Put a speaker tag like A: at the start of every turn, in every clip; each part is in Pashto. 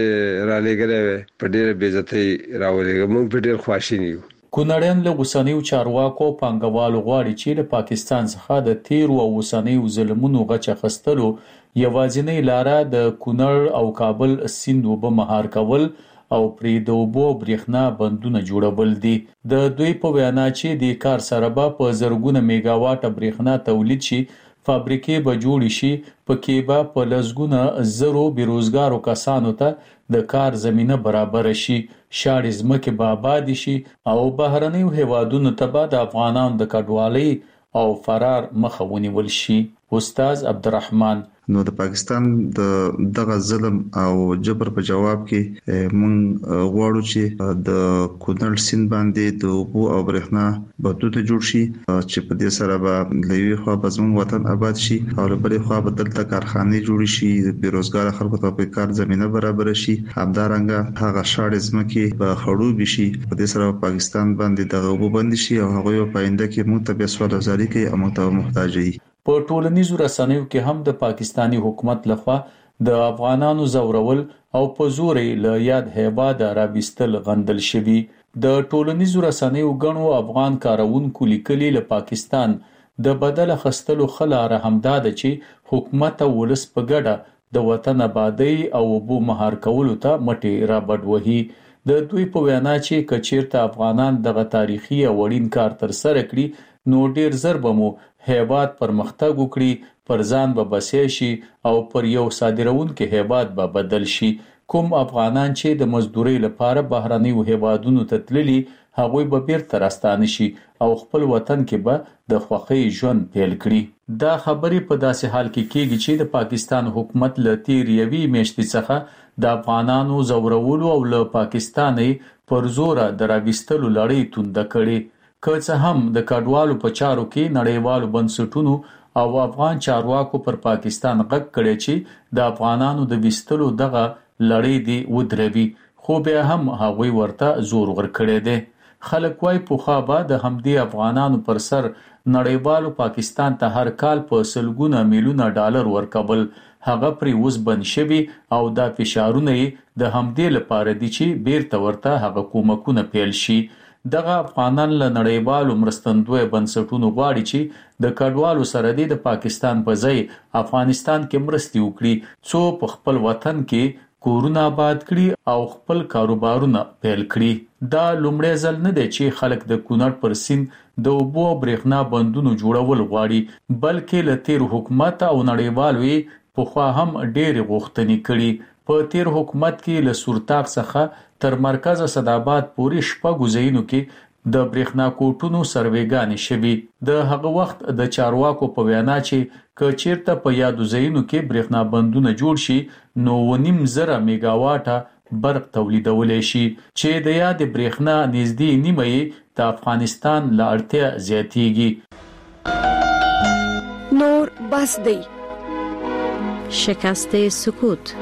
A: را لګره په ډېر بیزتۍ راولېږه. موږ په ډېر خواشینی یو.
B: کونړیان له اوسنیو چارواکو پانګوالو غواړي چې له پاکستان څخه د تیرو او اوسنیو ظلمونو غچ اخیستلو یوازینۍ لاره د کونړ او کابل سیند اوبه مهار کول او پرې د اوبو برېښنا بندونه جوړول دي. د دوی په وینا چې د کار سره به په زرګونه میگاواټه برېښنا تولید شي، فابریکې به جوړې شي، پکې به په لسګونه زرو بیروزګارو کسانو ته د کار زمینه برابر شي، شاړې ځمکې به آباد شي او بهرنیو هیوادونو ته به د افغانانو د کډوالۍ او فرار مخه ونیول شي. استاد عبدالرحمن:
C: نو د پاکستان د دغه ظلم او جبر په جواب کې مونږ غواړو چې د کونړ سیند باندې د اوبو او برېښنا بندونه جوړ شي چې په دې سره به لوی خو به زموږ وطن آباد شي او بلې خو به دلته کارخانې جوړ شي، بیروزګار خلکو ته په کار زمينه برابر شي، همدارنګه هغه شاړې ځمکې به خړوب شي. په دې سره پاکستان باندې دغه اوبو بند شي او هغه په آینده کې مونږ ته به سوالګری کوي او مونږ ته محتاج وي.
B: په ټولنیزو رسنیو کې هم د پاکستانی حکومت لخوا د افغانانو زورول او په زور له یاد هیواده راوستل غندل شوی. د ټولنیزو رسنیو غنو افغان کارونکو لیکلي له پاکستان د بدل خستلو خلاره همداده چې حکومت ولس په ګډه د وطن آبادی او وبو مهار کولو ته مټي را بډوهي. د دوی په وینا چې کچیرته افغانان دغه تاریخي او وړین کار تر سره کړي نو ډیر زر به مو هیواد پرمختګ وکړي، پر ځان به بسې شي او پر یو صادرونکو هیواد به بدل شي. کوم افغانان چې د مزدوري لپاره بهرنیو هیوادونو ته تللي هغوی به بیرته راستانه شي او خپل وطن کې به د خوښۍ ژوند پیل کړي. دا خبرې په داسې حال کې کېږي چې د پاکستان حکومت له تیر یوې میاشتې څخه د افغانانو زورولو او له پاکستاني پر زور د راوستلو لړۍ تونده کړي. که څه هم د کډوالو په چارو کې نړیوالو بنسټونو او افغان چارواکو پر پاکستان غږ کړی چې د افغانانو د وستلو دغه لړۍ دی ودروي، خو بیا هم هغوی ورته زور ورکړی دی. خلک وايي پوخا به د همدې افغانانو پر سر نړیوالو پاکستان ته هر کال په سلګونه میلیونه ډالر ورکول، هغه پرې اوس بند شوي او دا فشارونه د همدې لپاره دي چې بیرته ورته هغه کومکونه پیل شي. دغه افغانان له نړیوالو مرستندوی بنسټونو غواړي چې د کډوالو سره د پاکستان په ځای افغانستان کې مرستې وکړي څو په خپل وطن کې کورونه آباد کړي او خپل کاروبارونه پیل کړي. دا لومړی ځل نه دی چې خلک د کونړ پر سیند د اوبو او برېښنا بندونو جوړول غواړي، بلکې له تیر حکومت او نړیوالو پخوا هم ډېرې غوښتنې کړي. په تیر حکومت کې له سورتاق څخه تر مرکز صداباد پورې شپږ ځایونو کې د برېښنا کوټونو سروېګانې شوي. د هغه وخت د چارواکو په وینا چې که چیرته په یادو ځایونو کې برېښنا بندونه جوړ شي نو 9,000 میگاواټه برق تولیدولی شي چې د یاد برېښنا نږدې نیمه د افغانستان له اړتیا زیاتیږي.
D: نور بس دی
E: شکست سکوت.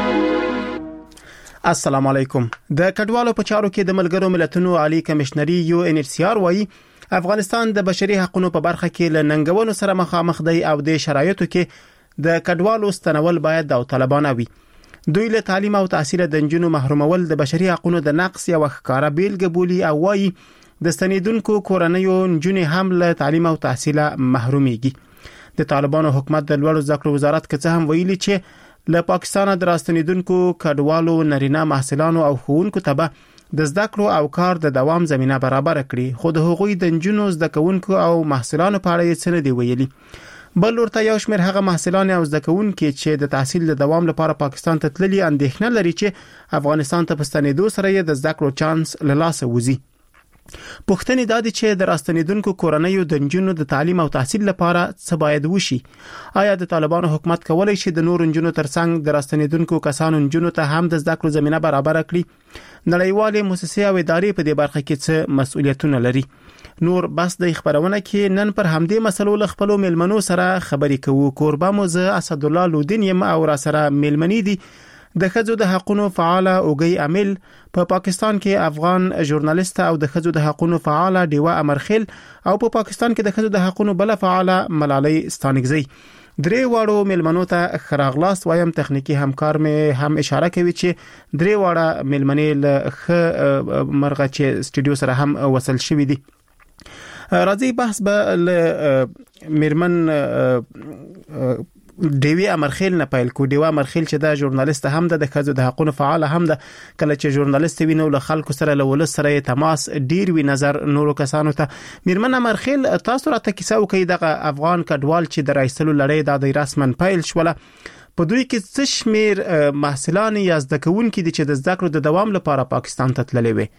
F: السلام علیکم. د کډوالو په چارو کې د ملګرو ملتونو عالی کمشنري UNHCR وايي افغانستان د بشري حقوقو په برخه کې له ننګونو سره مخامخ دی او د شرایطو کې د کډوالو ستنول باید د طالبان وي. دوی له تعلیم او تحصیل د نجونو محرومول د بشري حقوقو د نقص یو ښکارا بیلګه بولي او وايي د ستنیدونکو کورنیو نجونې هم له تعلیم او تحصیل محروميږي. د طالبانو حکومت د لوړو زده کړو وزارت کې هم ویلي چې له پاکستان د راستنیدونکو کډوالو نارینه محصلانو او ښوونکو ته به د زده کړو او کار د دوام زمينه برابر کړي، خو د هغوی د نجونو زده کوونکو او محصلانو په اړه څه نه دی ویلي. بل ورته یو شمېر هغه محصلان او زده کوونکي چې د تحصیل د دوام لپاره پاکستان ته تللي اندېښنه لري چې افغانستان ته په ستنېدو سره یې د زده کړو چانس له لاسه وځي. پوښتنې دا دي چې د راستنیدونکو کورنیو د نجونو د تعلیم او تحصیل لپاره څه باید وشي؟ آیا د طالبانو حکومت کولای شي د نور نجونو ترڅنګ د راستنیدونکو کسانو نجونو ته هم د زده کړو زمينه برابر کړي؟ نړیوالې مؤسسې او ادارې په دې برخه کې څه مسؤلیتونه لري؟ نور بس د خبرونه کې نن پر همدې مسلو له خپل ملمنو سره خبرې کوو. کوربه مو زه اسد الله لودین یم او را سره ملمنې دي د خځو د حقوقو فعال اوګي امل په پاکستان کې افغان ژورنالیست او د خځو د حقوقو فعال دیوا امرخیل او په پاکستان کې د خځو د حقوقو بل فعال ملالۍ ستانګزی. درې واړو ملمنو ته خراغلاس وایم. تخنیکی همکار مې هم اشاره کوي چې درې واړه ملمنې له مرغه چې سټوډیو سره هم وصل شوې دي. راځي بحث به ل میرمن دیوی امرخیل نه پیل کو. دیوی امرخیل چې دا ژورنالیست هم د خځو د حقوقو فعال هم ده. کله چې ژورنالیست وینو له خلکو سره له ولس سره تماس ډیر وی نظر نورو کسانو ته. میرمن امرخیل تاسو راته کیسه وکړئ د افغان کډوال چې د رایستلو لړۍ د رسمن پیل شوله. په دوی کې څه شمیر محصلان یا زده کوونکي دي چې د زده کړو د دوام لپاره پاکستان ته تللي وي؟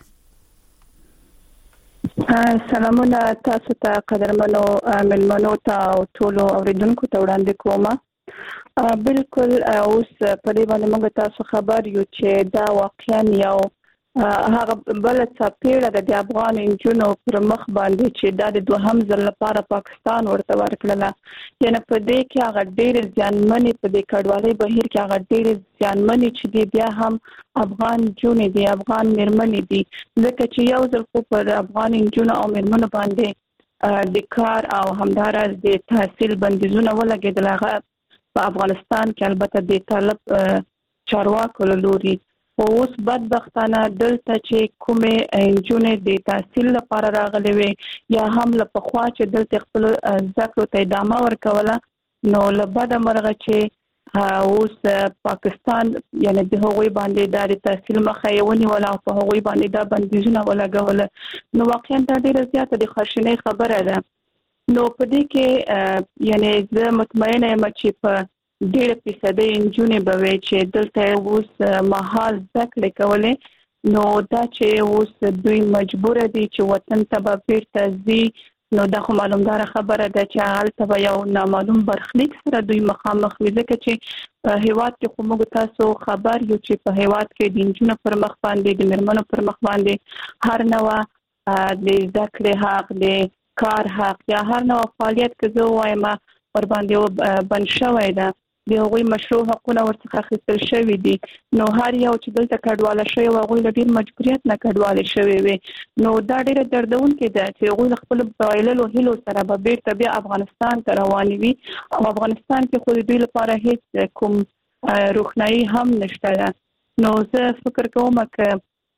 D: سلامونه تاسو ته قدرمنو ملمنو ته او ټولو اوریدونکو ته وړاندې کوم. بالکل اوس په دې باندې موږ تاسو خبر یو چې دا واقعا یو هغه بل څه پیړه د افغان انجونو پر مخ باندې چې د دوهم ځل لپاره پاکستان ورته ورکړله. یعنی په دې کې هغه ډېر ځانمنې په دې کډوالۍ بهیر کې هغه ډېر ځانمنې چې دی بیا هم افغان جونې دي، افغان میرمنې دي، ځکه چې یو ځل خو پر افغان انجونو او میرمنو باندې د کار او همدارس د تحصیل بندیزونه ولګېدل. هغه په افغانستان کې البته د طالب چارواکو له لوري. اوس بدبختانه دلته چې کومه انجونې د تحصیل لپاره راغلي وي یا هم له پخوا چې دلته خپل ذکر ته ادامه ورکوله، نو له بده مرغه چې اوس پاکستان یعنی د هغوی باندې د تحصیل مخه یې ونیوله او په هغوی باندې د بندیزونه ولګول. نو واقعا دا ډیره زیاته د خواشینۍ خبره ده. نو په دې کې یعنی زه مطمئنه یم چې په 1% انجونې به وي چې دلته اوس مهال ذکر کولې. نو دا چې اوس دوی مجبور دي چې وطن ته به بیرته ځي، نو دا خو معلومدار خبره ده چې هلته به یو نامعلوم برخلیک سره دوی مخامخ وي. ځکه چې په هیواد کې خو موږ تاسو خبر یو چې په هیواد کې د انجونو پر مخ باندې د میرمنو پر مخ باندې هر نوع د ذکر حق، د کار حق یا هر نوع فعالیت که زه وایم ور باندې بند شوی ده، د هغوی مشروع حقونه ورڅخه اخیستل شوي دي. نو هر یو چې دلته کډواله شوی و هغوی له ډېر مجبوریت نه کډواله شوی وي. نو دا ډېره دردونکې ده چې هغوی له خپلو بایللو هیلو سره به بیرته بیا افغانستان ته روانې وي او افغانستان کې خو د دوی لپاره هیڅ کوم روښنایي هم نشته ده. نو زه فکر کوم که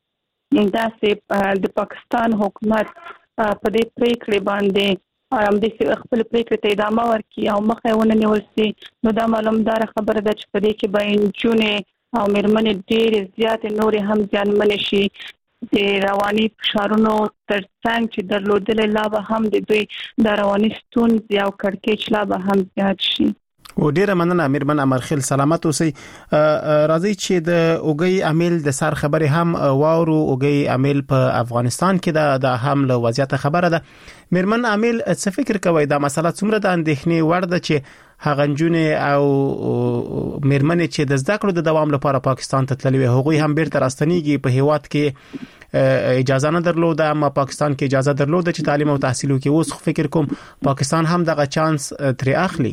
D: داسې د پاکستان حکومت په دې پریکړې باندې د خپل پریکړې ته ادامه ورکړي او مخه ونه نیول شي، نو دا معلومدار خبره ده چې په دې کې به انجونې او میرمنې ډېرې زیاتې نورې هم زیانمنې شي. د رواني فشارونو ترڅنګ چې درلودلې لا به هم د دوی د رواني ستونزې او کړکېچ لا به هم زیات شي.
F: و ډیره مننه میرمن امرخیل، سلامت اوسئ. راځي چې د اوګي امیل د سر خبرې هم واورو. اوګي امیل په افغانستان کې د هم له وضعیت خبره ده. میرمن امیل څه فکر کوي دا مسله څومره د اندېښنې وړ ده چې هغه نجونې او میرمنې چې د زده کړو د دوام لپاره پاکستان ته تللي وي هغوی هم بیرته راستنیږي؟ په هیواد کې اجازه نه درلوده، اما پاکستان کې اجازه درلوده چې تعلیم او تحصیل وکړي. اوس خو فکر کوم پاکستان هم دغه چانس ترې اخلي.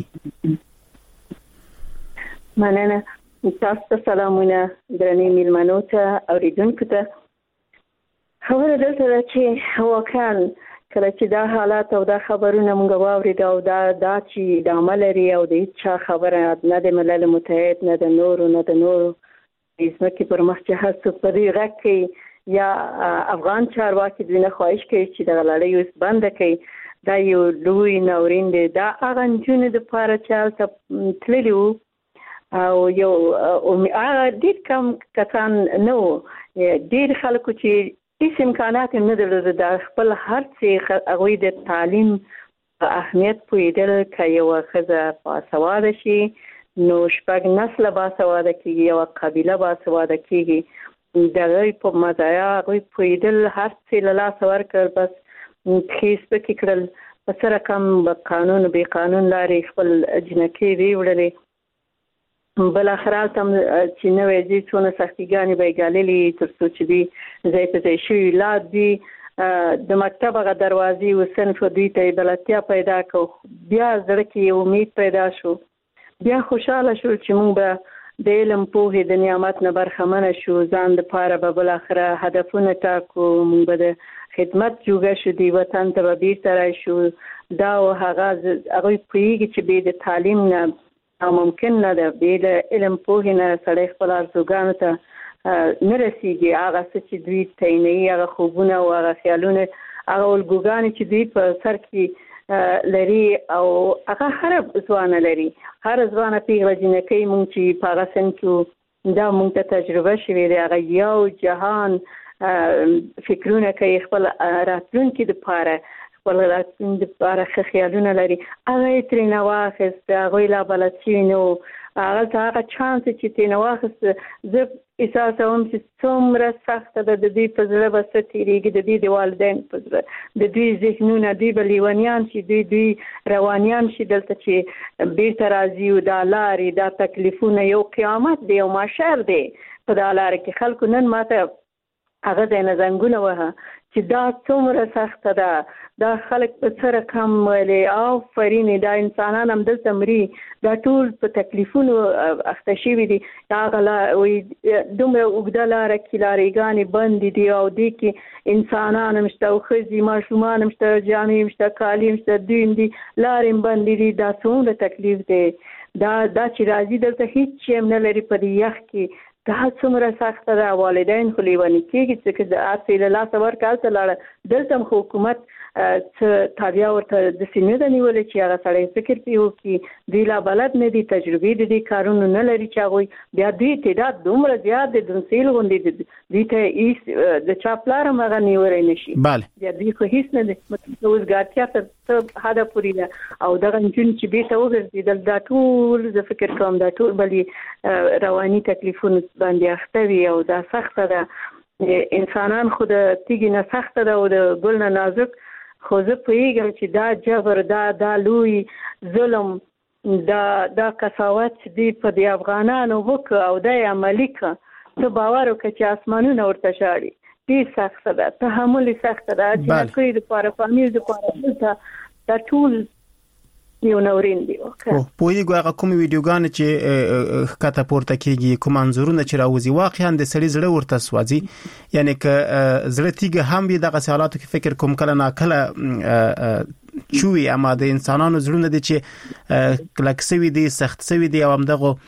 E: مننه. تاسو ته سلامونه درنې میلمنو ته اوریدونکو ته. خبره دلته ده چې واقعا کله چې دا حالات او دا خبرونه موږ واورید او دا چې د عمل لري او د هیڅ خبره نه د ملل متحد نه د نورو ځمکې پر مخ چې هر څوک په دې غږ کوي یا افغان چارواکي دوی نه خواهش کوي چې دغه لړۍ اوس بنده کړي. دا یو لوی ناورین دی. دا هغه نجونې دپاره چې هلته تللي وو او یو ډېر کم کسان نه وو، ډېر خلکو چې هیڅ امکانات هم نه درلوده د خپل هر څه هغوی د تعلیم په اهمیت پوهېدل. که یوه ښځه باسواده شي نو 6 نسله باسواده کېږي، یوه قبیله باسواده کېږي. د هغوی په مزایا هغوی پوهېدل، هر څه له لاسه ورکړل، بس پښې سپکې کړل، په څه رقم به قانون بې قانون لارې خپل جنکۍ ویوړلې. بل اخر تم چې نوې دي څونه سختیګانې به ګاللې تر څو چې دی ځای په ځای شوي لاد دي د مکتب هغه دروازې و صنف دوی ته بلدتیا پیدا کو. بیا زړه کې امید پیدا شو، بیا خوشاله شو چې موږ به د علم په د نعمت نه برخمنه شو ځان د پاره به بل اخره هدفونه ټاکو موږ به د خدمت جوګه شو دی وطن ته به بیرته شو دا او هغه پیږي چې به د تعلیم نه ممکن نه ده به د علم په نه سړی خپل ارزوګانو ته نه رسیږي هغه چې دوی تیني هغه خوبونه او هغه خیالونه هغه ولګوګان چې دوی په سر کې لري او هغه هر ځوان لري هر ځوان پیغله جنکۍ مونږ چې په هغه سن کې دا مونږ ته تجربه شوې ده هغه یو جهان فکرونه کوي خپل راتلونکي د پاره خپل راتلونکي د پاره خیالونه لري هغه ترې نه واخیست هغه لا بلد شي نو هغه چانس چې ترې نه واخیست زه احساسوم چې څومره سخته ده د دوی په زړه به څه تېرېږي د دوی د والدین په زړه د دوی ذهنونه دوی به لیونیان شي دوی روانیان شي دلته چې بیرته راځي او دا لارې دا تکلیفونه یو قیامت دی یو محشر دی په دا لاره کې خلکو نن ماته هغه ځای نه زنګونه وهه چې دا څومره سخته ده دا خلک په څه رقم ویلې آفرین دا انسانان همدلته مري دا ټول په تکلیفونو اخته شوي دي هغه دومره اوږده لاره کې لارېګانې بندې دي او دې کې انسانان هم شته او ښځې ماشومان هم شته جامې هم شته کالي هم شته دوی هم دي لارې هم بندې دي دا څومره تکلیف دی دا چې راځي دلته هیڅ شی هم نه لري په دې یخ کې دا څومره سخته ده والدین خو لیوني کېږي چې د هسې له لاسه ورکړه هلته لاړه دلته هم خو حکومت څه تابیا ورته داسې نه ده نیولې چې هغه سړی فکر پرې وکړي دوی لا بلد نه دي تجربې د دې کارونو نه لري چې هغوی بیا دوی تعداد دومره زیات دی دنسیل غوندې دوی ته هېڅ د چا پلار هم هغه نیولی نه شي بیا دوی خو هېڅ نه دی اوزګارتیا تر څه حده پورې ده او دغه نجونې چې بېرته وګرځېدل دا ټول زه فکر کوم دا ټول بلې رواني تکلیفونو باندې اخته وي او دا سخته ده انسانان خو د تیږې نه سخته ده او د ګل نه نازک خو زه پوهېږم چې دا جبر دا لوی ظلم دا قساوت چې دی په دې افغانانو وکړه او دا یې عملي کړه ته باور وکړه چې اسمانونه ورته شاړي ډېر سخته ده تحمل یې سخته ده جنکۍ دپاره فامیل دپاره دلته دا ټول یو نورین دی
F: پوهېږو هغه کومې ویډیوګانې چې ښکته پورته کېږي کوم انځورونه چې راوځي واقعا د سړي زړه ورته سوځي یعنې که زړه تیږه هم وي دغسې حالاتو کې فکر کوم کله ناکله چوي اما د انسانانو زړونه دي چې کلک سوي دي سخت سوي دي او همدغه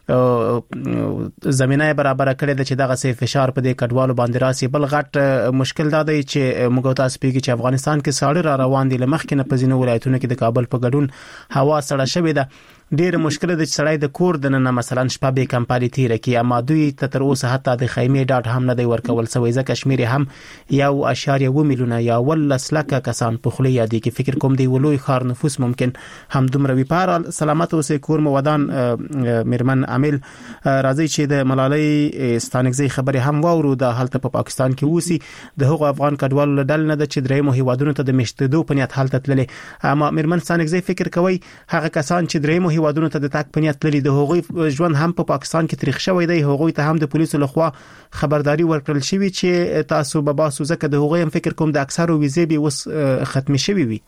F: زمينه برابر کړې ده چې دغه سي فشار په دې کډوالو باندې راسي بل غټ مشکل دا دی چې موږ تاسو پیږي چې افغانستان کې ساړه را روان دي لمخکې نه پزینو ولایتونو کې د کابل په ګډون هوا سړه شوې ده ډېر مشکل ده چې سړی د کور دننه مثلا شپه به کمپالي تیر کی اما دوی تر اوسه حتی د خیمه ډاټ هم نه دی ورکول سوی ځکه شمیر هم 1.2 میلیونه یا ولسلکه کسان په خلی یادي کې فکر کوم دی ولوي خار نفوس ممکن هم دومره وی پار سلامت اوسه کور مودان میرمن عامل راځي چې د ملالۍ ستانګزي خبره هم واورو د حالت په پاکستان کې وسی د هغو افغان کډوالو لدل نه د چې درېمو هیوادونو ته د مشتدو په نیت حالت تللې اما میرمن ستانګزي فکر کوي هغه کسان چې درېمو هیوادونو ته د تاک په نیت لري د هغوی ژوند هم په پاکستان کې تاریخ شوی دی هغوی ته هم د پولیسو لخوا خبرداري ورکړل شوی چې تاسو به باسو ځکه د هغوی هم فکر کوم د اکثرو ویزې به وس ختم شوی وي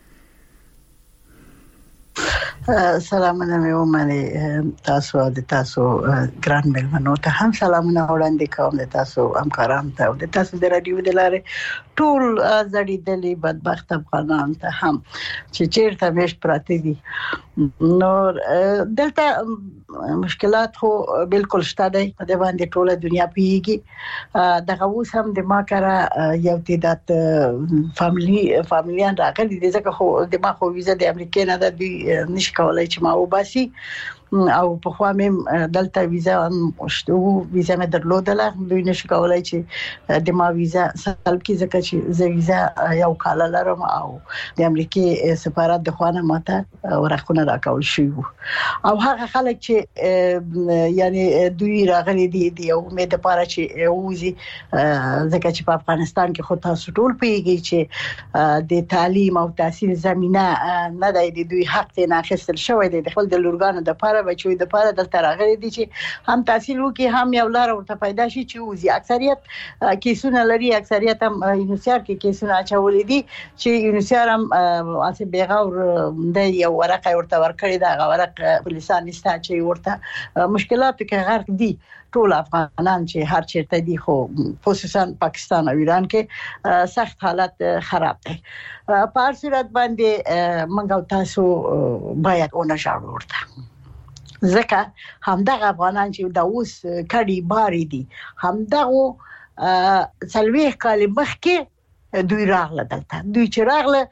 G: سلامونه مې ومني تاسو د تاسو ګران ملمنو ته هم سلامونه وړاندې کوم د تاسو همکارانو ته او د تاسو د رادیو د لارې ټول زړیدلې بدبخت افغانان ته هم چې چیرته مشت پراته دي نو دلته مشکلات خو بالکل شته دی په دې باندې ټوله دنیا پیږي دغه اوس هم د ما کړه یو تعداد فامیلیان راغلي دي ځکه خو د ما خو ویزه د امریکا نه ده دوی نشي کولای چې ما وباسي او په خوا مې دلته ویزا مشتو ویزا مې درلودله دوی نشي کولای چې د ما ویزا سال کې ځکه چې زه ویزا یو کال لرم او د امریکای سفارت د خوانه ماته ورخونه راکول شي او هغه خلک چې یعنی دوی راغلي دي د امید لپاره چې وزي ځکه چې په افغانستان کې خو تاسو ټول پیږي چې د تعلیم او تحصیل زمينه نه دی دوی حق نه اخیستل شوی دی د خپل د لورګانو د لپاره بچو د پاره دلته راغلي دي چې هم تحصیل وکي هم یو لار ورته پیدا شي چې وزي. اکثریت کیسونه لري، اکثریت هم یونیسیار کې کیسونه اچولې دي چې یونیسیار هم اسه بیغور د یو ورقه ورته ورکړي دا ورق پولیسان نشته چې ورته مشکلات کې غرق دي ټول افغانان چې هر چیرته دي، خو خصوصا پاکستان او ایران کې سخت حالت خراب دی. په هر صورت باندې موږ تاسو باید اون شاړو ورته ځکه همدغه افغانان چې دا اوس کډي باري دي همدغه سلوي کال مخکې دوی راغله دلته. دوی چې راغله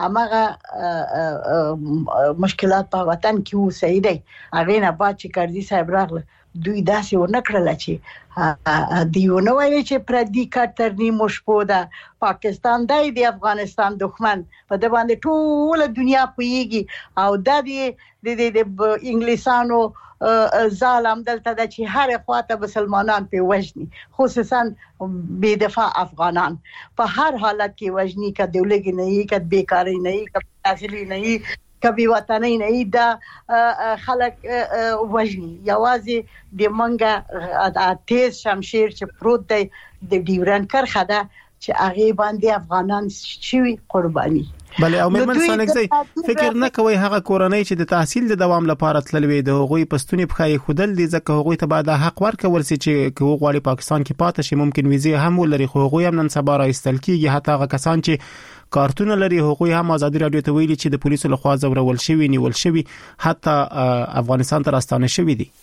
G: هغه مشکلات په وطن کې و صحیح دی. هغه نه بعد چې کارزي صاحب راغله دوی داسې ونکړل چې دیونه وایي چې پردي کاترنی مشپو ده پاکستان د افغانستان دښمن په د باندې ټول دنیا پويږي او د انګلیسانو ظالم دلته د چې هر خواته مسلمانان په وجني، خصوصا بے دفاع افغانان په هر حالت کې وجني، کا دولګي نه یې، کا بیکاری نه یې، کا تحصیلی نه یې، کبي وطني نه دا خلک وجني. یوازې د منګه تیز شمشیر چې پروت دی د ډیورن کرخه ده چې هغه باندې افغانان شوي قرباني.
F: بله او مېرمن سانګزی فکر نه کوي هغه کورنۍ چې د تحصیل د دوام لپاره تللوي د هغوی پښتوني بخای خودل دي ځکه هغوی ته بعد حق ورکول سي چې هغوی پاکستان کې پاتې شي، ممکن ویزه هم ولري، خو هغوی هم نن سبا راستل کیږي. حتی هغه کسان چې کارتونه لري هغوی هم ازادي رادیو ته ویلي چې د پولیسو لخوا زورول شوی، نیول شوی، حتی افغانستان ته راستانه شوی دي.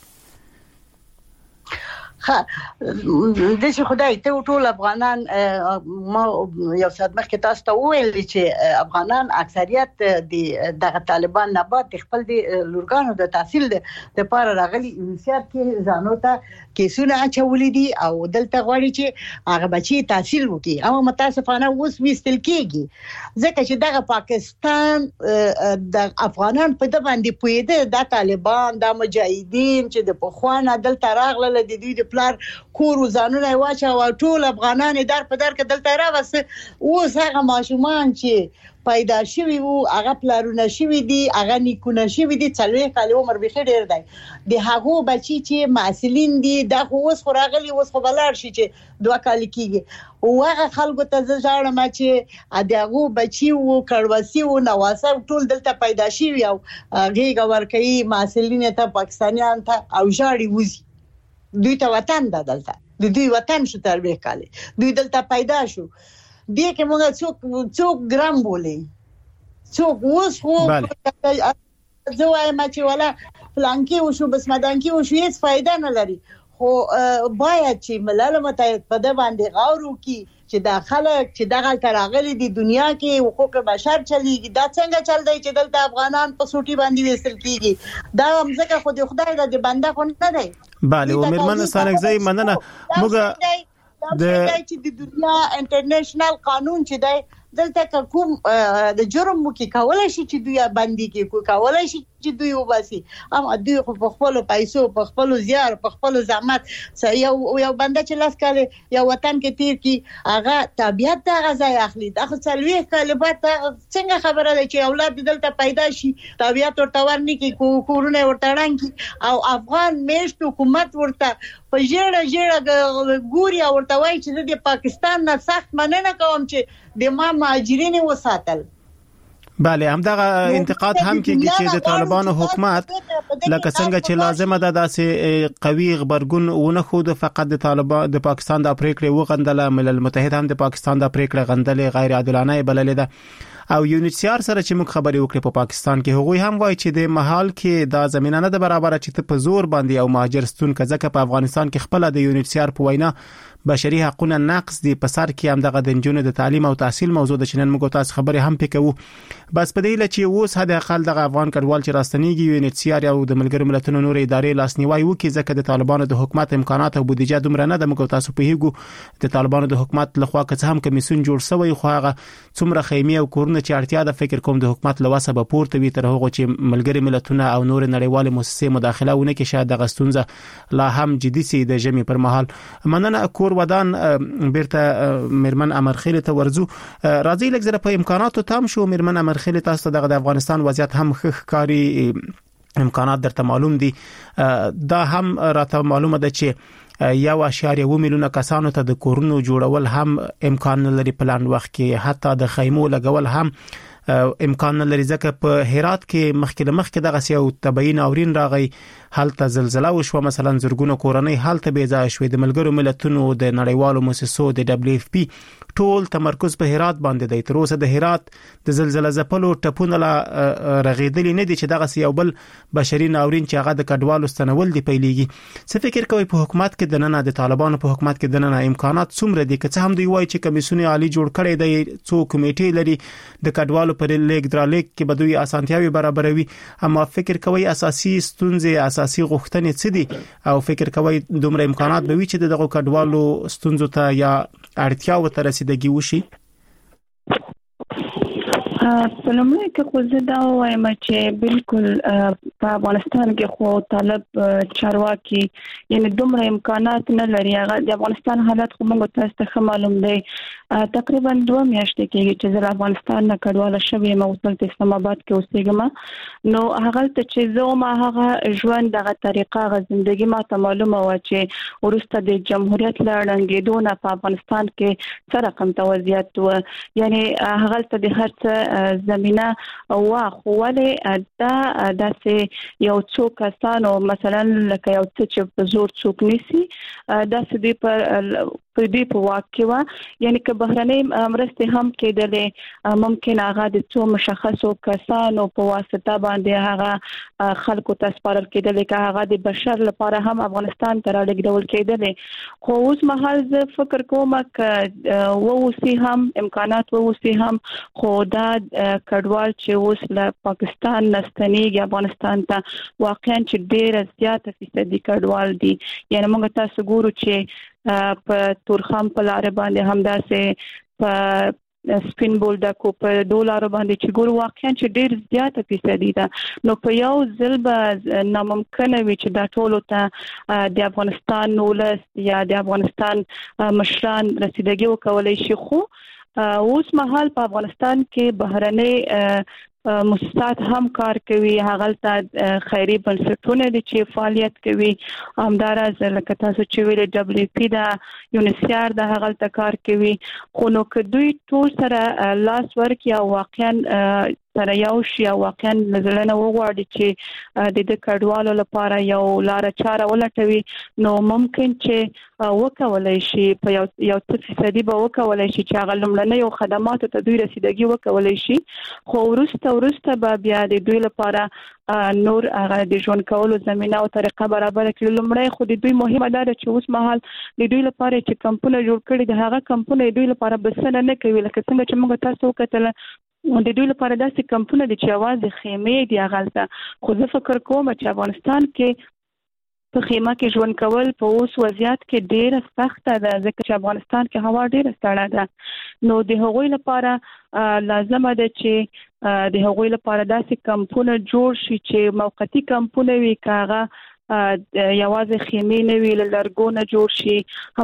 G: د څه خدای ته ټول افغانان ما یو سات مخکې تاسو ته ویل چې افغانان اکثریت د طالبان نه بعد خپل د لورګانو د تحصیل د لپاره راغلي یونیسیار کې ځانو ته کیسونه اچولې دي او دلته غواړي چې هغه بچي تحصیل وکړي. اما متاسفانه اوس وستل کېږي ځکه چې دغه پاکستان د افغانان په د باندې پویده د طالبان د مجاهدین چې د پخوانه دلته راغله د دوی د پلار کور وزانونه واچا او ټول افغانان در په در کې دلته راوسه اوس هغه ماشومان چې پیدا شوی وو هغه پلارونه شوی دي هغه نیکونه شوی دي 40 کال عمر به ډیر دی د هغه بچی چې معسلین دي د اوس خوراغلی اوس خو بلار شي چې 2 کال کیږي او هغه خلکو ته ځاړم چې دغه بچی وو کړوسی وو نواسه ټول دلته پیدا شوی او غیګ ورکي معسلین ته پاکستانیان ته او جاړي وزي دوی ته وطن دلته د دوی وطن شو تربیه کاله دوی دلته پیدا شو دې کې موږ څوک ګرام بولې څوک اوس خو زوای ما چې ولا فلانکی وشو بس مدانکی وشو هیڅ فائدہ نه لري خو باید چې ملل متحد په د باندې غور وکړي چې دا خلک چې دغه تراغلي دي دنیا کې حقوق بشر چلیږي دا څنګه چل دی چې دلته افغانان په سوټي باندې وستل کیږي دا همزکه خو د خدای د بنده خو نه دی.
F: بله او مېرمن سانګزی مننه موږ
G: د دنیا انټرنیشنل قانون چې دی دلته کوم د جرم مو کې کولای شي چې دوی باندې کې کولای شي چې دوی وباسي اما دوی په خپل پیسو په خپل زیار په خپل زحمت یو بنده چې لاس کاله یو وطن کې تیر کی هغه طبيعت د غزای اخلي د خپلوي کلبات څنګه خبره ده چې اولاد دلته پیدا شي طبيعت ورته ورني کې کورونه ورته رانګي او افغان میشت حکومت ورته په جړه ګوري او ورته وایي چې د پاکستان نه سخت مننه کوم چې د ما مهاجرین وساتل.
F: بله همدغه انتقاد هم کېږي چې د طالبانو حکومت لکه څنګه چې لازمه ده داسې قوي خبرګون ونه خود فقط د طالبان د پاکستان د پریکړې وغندله ملل متحد هم د پاکستان د پریکړې غندلې غیر عادلانه بللې ده او یونیسیار سره چې موږ خبرې وکړې په پاکستان کې هغوی هم وایي چې د محل کې دا زمينه نه د برابر چې ته په زور باندې او مهاجر ستون کځکه په افغانستان کې خپل د یونیسیار په وینا بشري حقوقونه نقص دي په سر کې هم دغه د جنونو د تعلیم او تحصیل موضوع د چنن موږ تاسو خبرې هم پکې بس په دې لچې اوس حد اقل دغه افغان کډوال چې راستنیږي یونیسیار او د ملګرو ملتونو نور ادارې لاسنیوي وکړي ځکه د طالبانو د حکومت امکانات او بودیجه دومره نه د موږ تاسو په هیګو د طالبانو د حکومت لخوا که هم کمیسون جوړ شوی خو هغه څومره خیمه او کورونه چې اړتیا ده فکر کوم د حکومت لواسه به پورته وي تر هغه چې ملګري ملتونه او نور نړیوال مؤسسې مداخله ونه کې شاید د غستونزه لا هم جدي سي د جمی پر مهال مننه کور ودان بیرته مېرمن امرخیل ته ورزو راځي لږ زره په امکاناتو تام شو مېرمن امرخیل تاسو دغه د افغانستان وضعیت هم ښه ښکاری امکانات درته معلوم دي. دا هم راته معلومه ده چې 1.1 میلیونه کسانو ته د کورونو جوړول هم امکان لري په لاند وخت کې، حتی د خیمو لګول هم امکان لري. ځکه په هرات کې مخکې دغه یو طبيعي ناورین راغی، حالت زلزلہ وشو، مثلا زرګونو کورنۍ حالت بې ځای شوې. د ملګرو ملتونو د نړیوالو مؤسسو د WFP ټول تمرکز په هرات باندې دی. تر اوسه د هرات د زلزلہ ځپلو ټپونه لا رغیدلی نه دي چې دغه یو بل بشري ناورین چې هغه د کډوالو ستنول دی پیلېږي. څه فکر کوي په حکومت کې د نن د طالبانو په حکومت کې د نن امکانات څومره دي؟ که څه هم دوی وایي چې کمیسیون عالی جوړ کړي دی، څو کمیټې لري د کډوالو پر لیک درالیک کې به دوی اسانتیاوي برابروي، اما فکر کوي اساسي ستونزې اساسي غوښتنې څه دي او فکر کوي دومره امکانات به وي چې دغه کډوالو ستونزو ته یا اړتیا و ته رسیدګي وشي؟
D: په لومړي کې خو زه دا وایم چې بالکل په افغانستان کې خو طالب چارواکي یعنی دومره امکانات نه لري. هغه د افغانستان حالت خو موږ تاسو ته معلوم دی. تقریبا 2 میاشتې کېږي چې زه افغانستان نه کډواله شوې یم او په اسلام آباد کې اوسېږم. نو هغه ته چې زه ما هغه ژوند دغه طریقه غو ژوندۍ ما ته معلومه و چې ورسته د جمهوریت لړنګېدو نه په افغانستان کې څه رقم توضیحات و، یعنی هغه ته د هر زمينه واخو ولې دا داسې یو څو کسانو مثلا لکه یو څه چې په زور څوک نيسي داسې دی په دې په واقعا، یعنی که بهرنۍ مرستې هم کېدلې ممکن هغه د څو مشخصو کسانو په واسطه باندې هغه خلکو ته سپارل کېدلې، که هغه د بشر لپاره هم افغانستان ته رالیږدول کېدلې. خو اوس مهال زه فکر کوم چې ووسی هم امکانات ووسی هم خو دا کډوال چې اوس له پاکستان نستنیږي افغانستان ته واقعا چې ډېر زیاته فیصدي کډوال دي. یعنی موږ تاسو ګورو چې په تورخم په لار باندې همداسې په سپین بولډکو په $2 باندې چې ګورو واقعا چې ډېر زیاته فیصدي ده. نو په یو ځل به ناممکن وي چې دا ټول ته د افغانستان ولس یا د افغانستان مشران رسیدګي وکولای شي. خو اوس مهال په افغانستان کې بهرنۍ مؤسسات هم کار کوي، هغه ته خیري بنسټونه دي چې فعالیت کوي، همدارس لکه تاسو چې ویل WFP دا UNHCR دا هغه ته کار کوي. خو نو که دوی ټول سره لاس ورکړي او واقعا سره یو شي او واقعا نظرونه وغواړي چې د کډوالو لپاره یو لار چاره ولټوي، نو ممکن چې وکولای شي په یو څه فیصدي به وکولای شي چې هغه لمړنۍ خدماتو ته دوی رسیدګي وکولای شي. خو ورسته به بیا د دوی لپاره نور هغه د ژوند کولو زمينه او طریقه برابر کړي. لمړی خو د دوی مهمه ده چې اوس مهال د دوی لپاره چې کمپونه جوړ کړي د هغه کمپونه دوی لپاره بسنه نه کوي، لکه څنګه چې موږ تاسو وکتل د دوی لپاره داسې کمپونه دي چې आवाज خیمه دي هغه. خو زه فکر کوم چې افغانستان کې په خیمه کې ژوند کول په اوس وضعیت کې ډیره سخته ده، ځکه چې افغانستان کې هوا ډیره سړه ده. نو د هغوی لپاره لازم ده چې د هغوی لپاره داسې کمپونه جوړ شي چې موقتی کمپونه وي، کاغه یوازې خیمه نه وی لرګونه جوړ شي،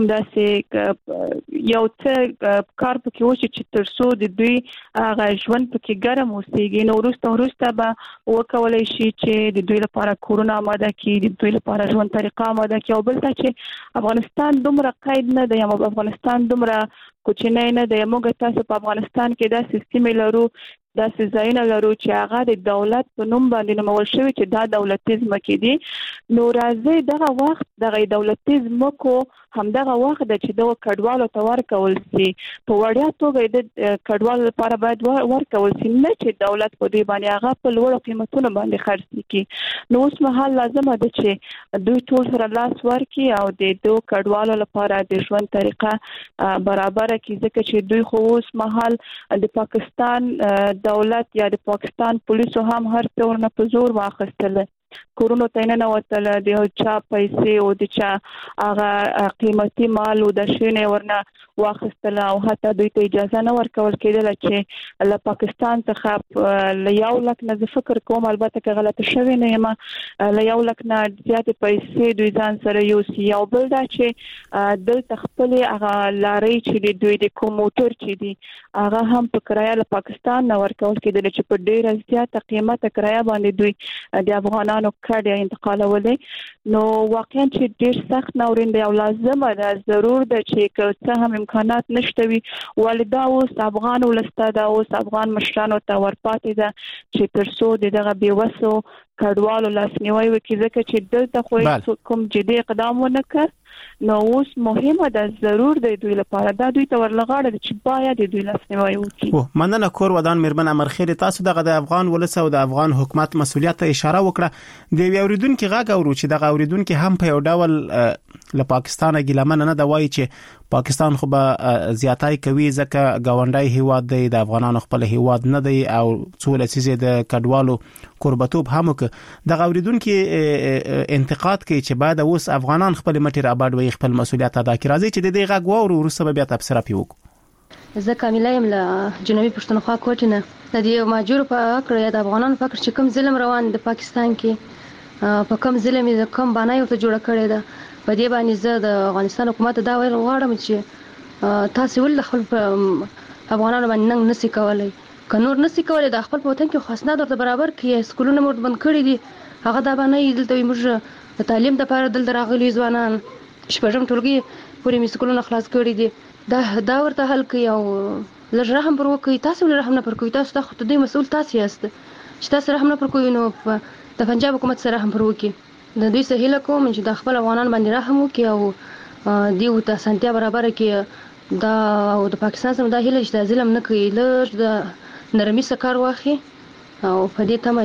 D: همداسې یو څه کار پکې وشي چې ترڅو د دوی هغه ژوند پکې ګرم اوسېږي. نو وروسته به وکولای شي چې د دوی لپاره کورونه آماده کړي، د دوی لپاره ژوند طریقه آماده کړي. او بل څه چې افغانستان دومره قید نه دی، افغانستان دومره کوچنی نه دی. موږ تاسو په افغانستان کې دا سیستم لرو، دا ځایونه لرو چې هغه د دولت په نوم باندې نومول شوی چې دا دولتي ځمکې دي. نو راځي دغه وخت دغه دولتي ځمکو همدغه وخت د چې د کډوالو ته ورکول شي په وړیا توګه د کډوالو لپاره باید ورکول شي، نه چې دولت په دې باندې هغه په لوړ قیمتونو باندې خرڅ کړي. نو اوس مهال لازم ده چې دوی ټول سره لاس ورکړي او د دوه کډوالو لپاره د ژوند طریقه برابر کړي، ځکه چې دوی خو اوس مهال د پاکستان دولت یا د پاکستان پولیسو هم هر څور نه په زور واخیستل، کورونو ته نه وتل، د چا پیسې او د چا هغه قیمتي مال او د شینه ورنه واخیستل، او حتی دوی ته اجازه نه ورکول کېدل چې له پاکستان څخه له 1 لک نه فکر کوم، البته که غلطه شوی نه یم، له 1 لک نه زیات پیسې دوی ځان سره یوسي. او بل دا چې دلته خپل هغه لارې چې دوی د کوم موټر چې دي هغه هم په کرایه له پاکستان نه ورکول کېدل چې په ډیره زیاته قیمته کرایه باندې دوی د افغانانو افغانانو کډه انتقالولې نو واقعا چې ډیر سخت ناورین دی او لازمه ده ضرور ده چې څه هم امکانات نشته وي والدا اوس افغان ولسته دا اوس افغان مشرانو ته ورپاتې ده چې ترڅو دغه بیوسو کډوالو لاسنیوي وکړي ځکه چې دلته خو کوم جدي اقدام ونه کړ نو اوس مهمه ده ضرور د دوی لپاره دا دوی ته ورلغاړه چې باید دوی لاسنیوي وکړي.
F: مننه کور ودان مېرمن امرخیل تاسو دغه د افغان ولس او د افغان حکومت مسولیت ته اشاره وکړه د اوریدونکو غږ اورو چې دغه اوریدونکو هم په یو ډول له پاکستانه ګیلمن نه دا وایي چې پاکستان خو به زیاتای کوي ځکه گاونډي هیواد دی د افغانانو خپل هیواد نه دی او څو لسیزه د کډوالو قربتوب هم دغه اوریدونکو انتقاد کوي چې باید اوس افغانان خپل مټي راباډ وي خپل مسولیت ادا کړي راځي چې د دې غږ وورو ورسره بیا تفسیر پیوکو.
H: زه کامله یم له جنوبي پښتونخوا کوټینه د دې ماجور په اړه د افغانانو فکر چې کوم ظلم روان د پاکستان کې په کوم ظلم د کوم باندې ورته جوړ کړی ده په دې باندې زه د افغانستان حکومت دا ویل غواړم چې تاسو ول خپل افغانانو باندې نن نسی کولای کنور نسی کولای د خپل وطن کې خاص نه درته برابر کې سکولونه مور بند کړی دي هغه دا باندې دلته موږ د تعلیم د لپاره دلته راغلي ځوانان شپږم ټولګي پورې مسکولونه خلاص کړی دي دا ورته حل کوي او لږ رحم پر وکړي تاسو له رحم نه پر کوي تاسو ته خود دې مسؤل تاسو یاست چې تاسو رحم نه پر کوي نو د پنجاب حکومت سره رحم پر وکړي د دوی سهیله کوم چې د خپل افغانان باندې رحم وکړي او دیو ته سنتیا برابر کړي دا او د پاکستان سره د هیله چې ظلم نه کوي لږ د نرمي سکار واخی او په دې تمه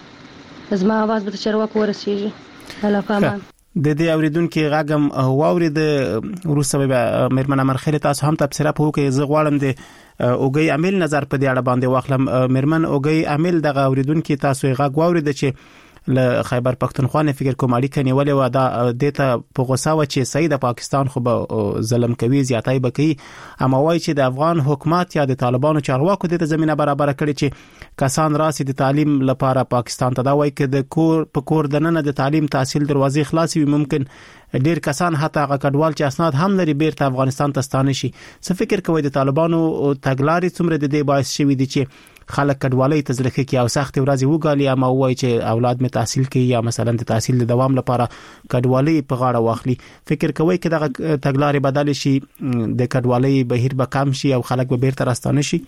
H: چې زما आवाज به چرواک ورسیږي الله پامان
F: د دې اوریدونکو غاګم واورید روسه به مېرمن امرخیل تاسو هم تفسیر په وکړئ زه غواړم د اوګي عامل نظر په دې اړه باندې واخلم مېرمن اوګي عامل دغه اوریدونکو تاسو غاګ واورید چې له خیبر پختونخوا نه فکر کوم اړیکه نیولې و دا دته په غوسه و چې صحیح د پاکستان خو به ظلم کوي زیاتای بکی اما وایي چې د افغان حکومت یا د طالبانو چارواکو د زمينه برابر کړي چې کسان راسي د تعلیم لپاره پاکستان ته دا وایي چې د کور په کور دننه د تعلیم تحصیل دروازې خلاص وي ممکن ډیر کسان حتی هغه کډوال چې اسناد هم لري بیرته افغانستان ته ستانه شي څه فکر کوي د طالبانو تګلارې څومره د دې باعث شوی دي چې خلک کډوالۍ تزریخ کوي او سخت ورځي وګالي اما وایي چې اولاد می تحصیل کوي یا مثلا د تحصیل د دوام لپاره کډوالۍ په غاړه واخلي فکر کوي چې دغه تګلارې بدل شي د کډوالۍ بهیر به کم شي او خلک به بیرته راستانه شي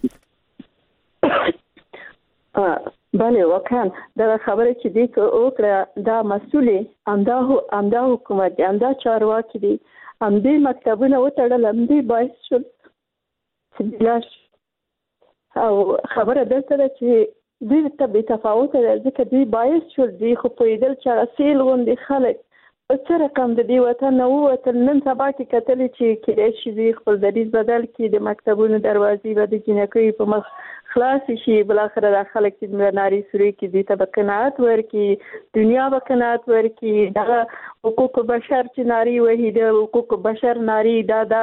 E: بله واقعا دا خبره چې دی اوکړه دا مسؤلې امدا حکومت امدا چارواکي دي امدې مکتبونه وتړل امدې باعث شول چې بلاش او خبره دلته ده چې دوی ته به تفاوت ده ځکه دوی باعث شول دوی خو پوهېدل چې اصیل غوندې خلک په څه رقم د دې وطن نه ووتل نن سبا کې کتلې چې کېدای شي دوی خپل دریځ بدل کړي د مکتبونو دروازې به د جنکیو په مخ خلاص شي بالاخره دا خلک چې ناري سوري کې دي ته به قناعت ورکړي دنیا به قناعت ورکړي دغه حقوق بشر چې ناري وهي د حقوق بشر ناري دا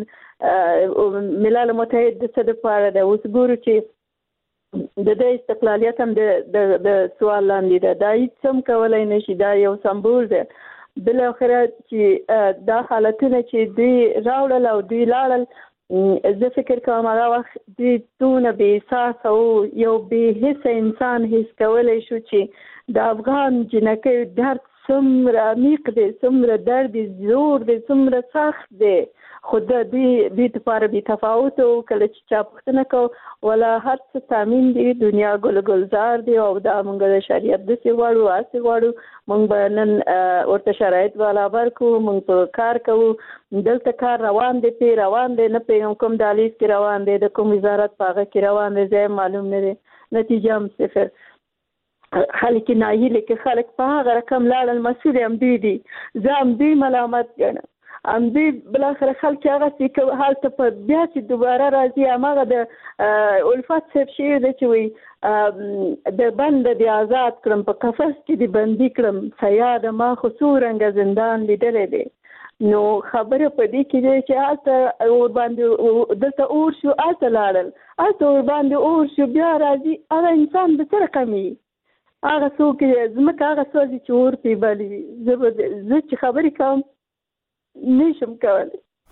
E: ملل متحد د څه لپاره ده اوس ګورو چې د استقلالیت هم د سوال لاندې ده دا هیڅ هم کولای نشي دا یو سمبول ده بل اخر چې دا حالتونه چې دوی راوړل او دوی لاړل زه فکر کوم هغه وخت دوی تونه بې احساس او یو بې حسه انسان حس کولی شو چې د افغان جنکیو درد څومره عمیق دی څومره درد زور دی څومره سخت دی خو د دې لپاره به تفاوت او کله چې چا پوښتنه کو ولا هر څه تامین دي دنیا ګلزار دي او دا موږ د شریعت د سی واړو موږ به نن ورته شرایط والا ورکو موږ په کار کوو دلته کار روان دي نه په کوم دالیز کې روان دي د کوم وزارت پاغه کې روان دي ځای معلوم نه دي نتیجه هم صفر خلک ناهیله کې خلک په هغه رقم لاړل مسؤل هم دي زه هم دوی ملامت ګڼم امدی بالاخره خلک هغه چې حالت په بیا چې دوباره راځي هغه د الفت سب شي د چوي د بند د آزاد کړم په قفس کې د بندي کړم سیاد ما خصورنګ زندان لیدلې دي نو خبره په دې کې چې حالت اور باندې دلته اور شو اته لاړل اته اور باندې اور شو بیا راځي هغه انسان به سره کمی هغه څوک زمکه هغه څوک چې اور پی بلی زه چې خبرې کوم نشم کولی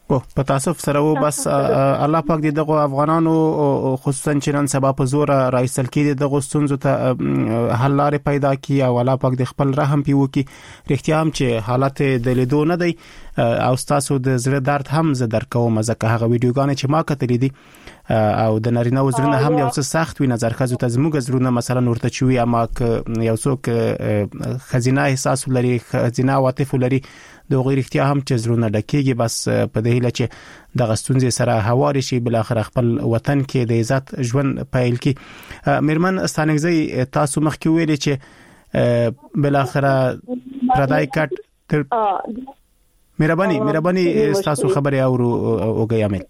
F: په تاسو سره و بس الله پاک دې دغه افغانانو خصوصا چې نن سبا په زور رئیسل کې دغه ستونزو ته حل لارې پیدا کړي او الله پاک دې خپل رحم پیو کې رښتیا هم چې حالت د لیدو نه دی او تاسو د زړه درد هم زه درکوم ځکه هغه ویډیوګانې چې ما کتلې دي او د نارینه وزرونه هم یو څه سخت وي نظر خزو ته زموږ زرونه مثلا ورته چوي اما یو څوک خزینه احساس لري خزینه عاطف لري د غیر اختیار هم چې زرونه ډکیږي بس په دې هیله چې د غستونځ سره هواري شي بل اخر خپل وطن کې د عزت ژوند پایل کی میرمن ستانګزی تاسو مخکې ویلي چې بل اخر پردای کټ مهرباني تاسو خبري اوګي عامل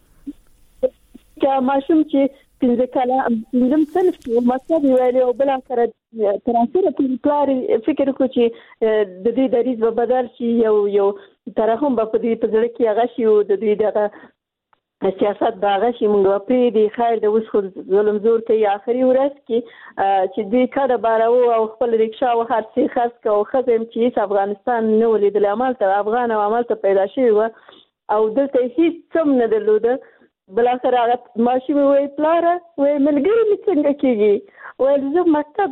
E: چې ماشوم چې پنځه کاله پنځم صنف کې مکتب ویلي او بل اخر ترانسفر په پلار فکر کو چې د دې دریز په بدل شي یو ترحم په دې په ځړ کې هغه شي او د دې دغه سیاست باغ شي موږ په دې خیر د اوس خو ظلم زور کوي اخري ورځ کې چې دې کډه بارو او خپل ریکشا او هر څه خاص کو خزم چې افغانستان نو لیدل عمل ته افغان او عمل ته پیدا شي او دلته هیڅ څم نه درلوده بل اخر هغه ماشوم وی پلار وی ملګری می څنګه کیږي وی زه مکتب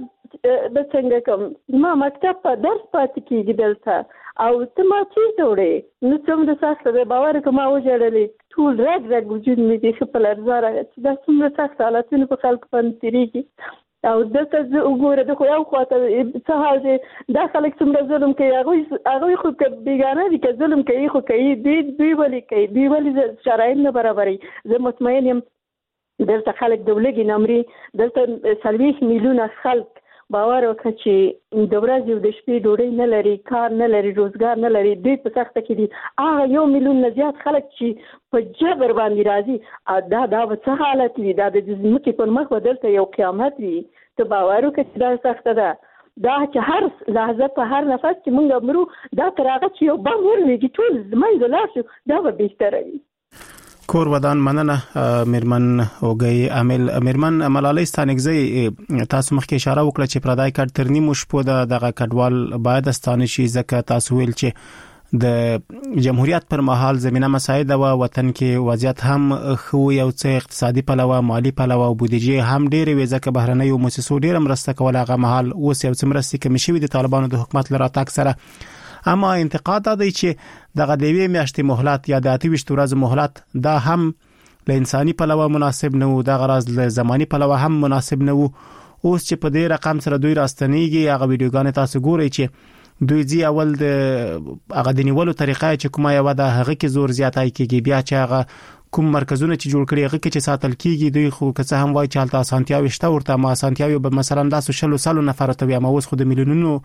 E: د څنګه کوم ما مکتب په درس پاتې کیږي دلته او ته ما چی وړې نو څوم د سخت به باور کوم او جوړلې ټول رګ وجود می دي خپل ارزاره چې دا څومره سخت حالتونه په خلک باندې تیریږي او دلته زه وګوره د خو یو خواته څه حال دی دا خلک څومره ظلم کوي هغه خو بیګانه دي که ظلم کوي خو کوي دوی ولې کوي دوی ولې شرایط نه برابري زه مطمئن یم دلته خلک د ولګي نمرې دلته 40 میلیونه خلک باور وکړه چې د ورځې او د شپې ډوډۍ نه لري کار نه لري روزګار نه لري دوی په سخته کې دي هغه 1 میلیون نه زیات خلک چې په جبر باندې راځي دا څه حالت وي دا د ځمکې پر مخ بدلته یو قیامت وي ته باور وکړه چې دا سخته ده دا چې هر لحظه په هر نفس چې موږ مرو دا تر هغه چې یو بم ورلېږي ټول منځ لاړ شو دا به بهتره وي
F: کور ودان مننه میرمن اوګي عامل میرمن ملالۍ ستانګزی تاسو مخکې اشاره وکړه چې پردای کډ ترنی مشپو دغه کډوال باید ستانه شي ځکه تاسو ویل چې د جمهوریت پر مهال زمينه مساعده و وطن کې وضعیت هم خو یو څه اقتصادي پلوه مالی پلوه او بودیجه هم ډېر وي ځکه بهرنۍ مؤسسو ډېر مرسته کول هغه مهال اوس یو څه مرستې کم شوی د طالبانو د حکومت لپاره تک سره اما انتقاد دی چې دغه د وی میاشتې مهلت یا د 28 ورځې مهلت دا هم له انساني پلوه مناسب نه و د غرض له زماني پلوه هم مناسب نه و اوس چې په دې رقم سره دوی راستنیږي هغه ویډیوګانې تاسو ګورئ چې دوی ځي اول د هغه د نیولو طریقه چې کومه یو د هغه کې زور زیاتای کیږي بیا چې هغه کوم مرکزونه چې جوړ کړي هغه کې چې ساتل کیږي دوی خو که څه هم وایي چې حالت اسانتیاوي شته ورته ما اسانتیاوي به مثلا د 100 نفر ته وي ما اوس خو د میلیونونو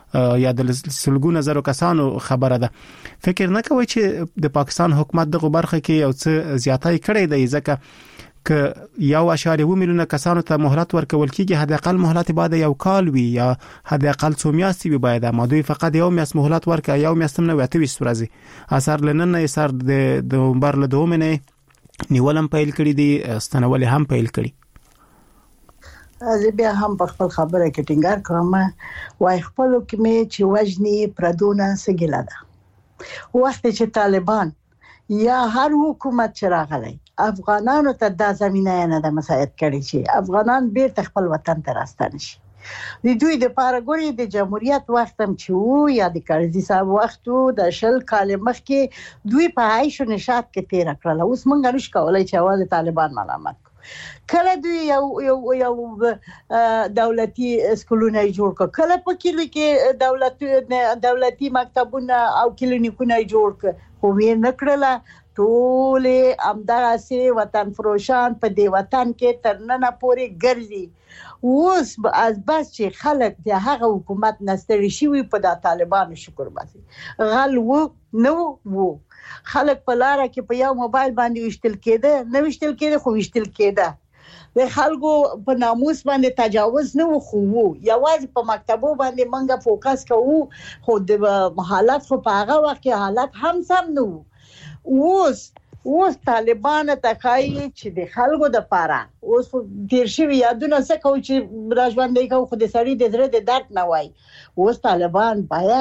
F: یا د سلګونو زرو کسانو خبره ده فکر نه کوي چې د پاکستان حکومت دغه برخه کې یو څه زیاتای کړی دی ځکه ک یو اشاریه میلیونه کسانو ته مهلت ورکول کیږي حد اقل مهلت بعد یو کال وي یا حد اقل 2 میاشتې وي باید ما دوی فقط یو میاشت مهلت ورکړي یو میاشت نه وته 20 ورځې اثر لنن اثر د برله دومنه نیولم پیل کړی دي ستنول هم پیل کړی
G: زه بیا هم په خپل خبره کې ټینګار کوم وای خپل کې مې چې وجنی پردونه سګیلا ده وخت چې طالبان یا هر حکومت چې راغلی افغانانو ته د زمينه نه د مساعد کړي چې افغانان بیرته خپل وطن ته راستنه شي د دوی د پارګوري د جمهوریت وخت هم چې وو یا د کارزي صاحب وختو د شل کال مخکې دوی په عيش او نشاط کې تیر کړل اوس مونږ نشو کولای چې اواز طالبان ملامت کله دوی یو دولتي سکولونه جوړ کړ کله په کلی کې دولتي مکتبونه او کلینیکونه جوړ کړ خو یې نکړل ټول امدارسي وطن فروشان په دې وطن کې ترننه پوري ګرځي اوس از بس چې خلک د هغه حکومت نستړي شي په د طالبانو شکر باسي غل وو نو وو خلک په لار کې په یو موبایل باندې وشتل کېده خو وشتل کېده د خلکو په ناموس باندې تجاوز نه خو وو یوازې په مکتبو باندې منګه فوکس کوو خو د حالت خو په هغه وخت کې حالت هم سم نه وو اوس طالبان ته کوي چې د خلکو د پاره اوس تیر شوی یادونه څه کوي چې راځوندې کوي خو د سړی د زړه د درد نه وای اوس طالبان باید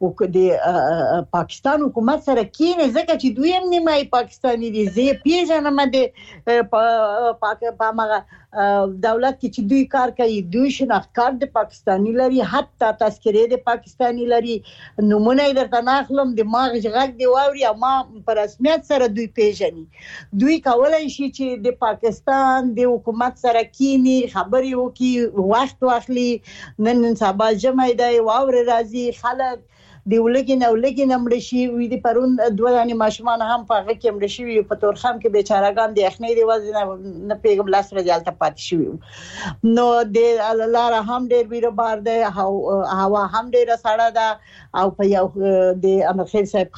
G: د پاکستان حکومت سره کینې ځکه چې دوی هم نیمای پاکستاني دي زه پیژنم د پاکستان دولت کې چې دوی کار کوي دوی شناخت کارت د پاکستاني لري حتی تذکره د پاکستاني لري نمونه درته ناخلم د ماغ غږ دی واوري ما په رسمیت سره دوی پیژني دوی کولای شي چې د پاکستان د حکومت سره کینی خبري وکي وخت واخلي نن سبا جمع دی واوري راځي خلک دی ولګي نمړ شي وي د پرون دوه دانې ماشومان هم په هغه کې مړ شي په تورخم کې بیچارهګان د اخنی دی وزن نه پیغام لاس رجال ته پات شي نو د لار هم ډېر ویره بار دی هوا هم ډېر سړه ده او په یو د امرخیل صاحب